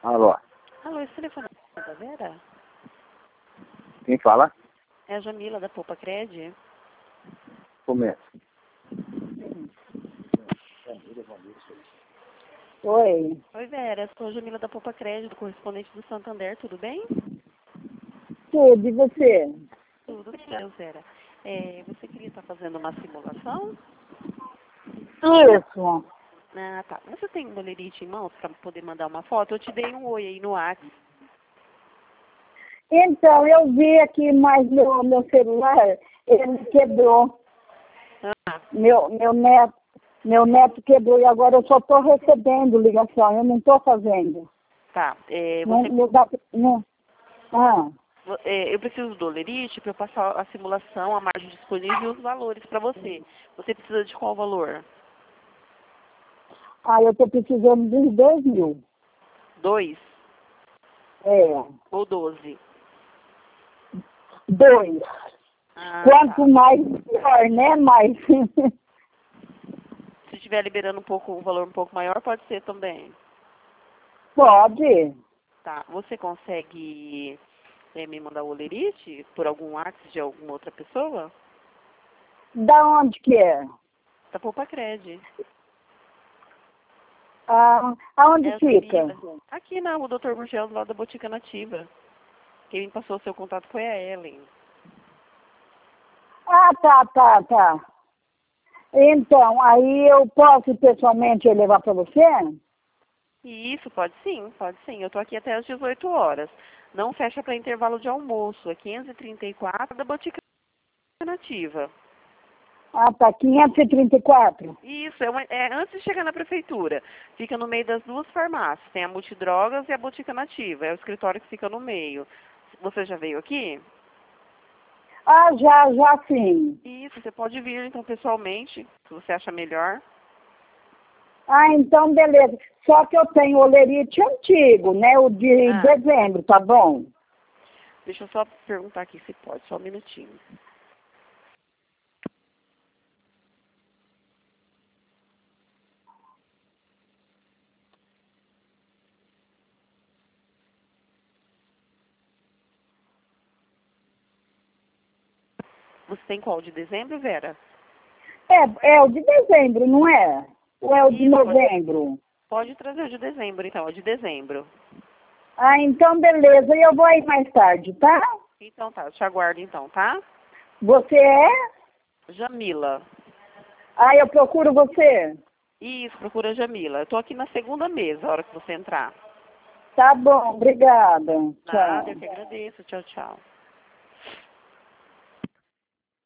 Alô, Alô, esse telefone é da Vera? quem fala? É a Jamila da Poupa Cred. Começa. Oi, Oi, Vera, sou a Jamila da Poupa Cred, do correspondente do Santander, tudo bem? tudo, e você? Tudo bem, Vera. Você queria estar fazendo uma simulação? Isso. Ah, tá. Você tem um bolerite em mãos para poder mandar uma foto? Eu te dei um oi aí no WhatsApp. Então, eu vi aqui, mas meu celular, ele quebrou. Ah, Meu neto quebrou e agora eu só estou recebendo ligação, eu não estou fazendo. tá. Eu preciso do bolerite para eu passar a simulação, a margem disponível e os valores para você. Você precisa de qual valor? Eu estou precisando de uns 2.000. 2 É, ou 12? 2. Ah, Quanto tá. mais, pior, né? Mais. Se estiver liberando um valor um pouco maior, pode ser também. Pode. Tá. Você consegue me mandar o olerite por algum WhatsApp de alguma outra pessoa? Da onde que é? Da Poupa Cred. Aonde É, fica? aqui na rua Dr. Gurgel, do lado da Botica Nativa. Quem me passou o seu contato foi a Ellen. Tá. Então, aí eu posso pessoalmente levar para você? E isso, pode sim, pode sim. Eu tô aqui até às 18 horas. Não fecha para intervalo de almoço. É 534 da Botica Nativa. Tá, 534. Isso, é antes de chegar na prefeitura. Fica no meio das duas farmácias. Tem a Multidrogas e a Botica Nativa. É o escritório que fica no meio. Você já veio aqui? Já sim. Isso, você pode vir então pessoalmente, se você acha melhor. Então beleza. Só que eu tenho olerite antigo, né? O de dezembro, tá bom? Deixa eu só perguntar aqui se pode, só um minutinho. Você tem qual, de dezembro, Vera? É o de dezembro, não é? Ou é o de Isso, novembro? Pode trazer o de dezembro, então, o de dezembro. Então beleza. E eu vou aí mais tarde, tá? Então tá, eu te aguardo então, tá? Você é? Jamila. Eu procuro você. Isso, procura a Jamila. Eu tô aqui na segunda mesa, a hora que você entrar. Tá bom, obrigada. Nada, eu Tchau. que agradeço. Tchau, tchau.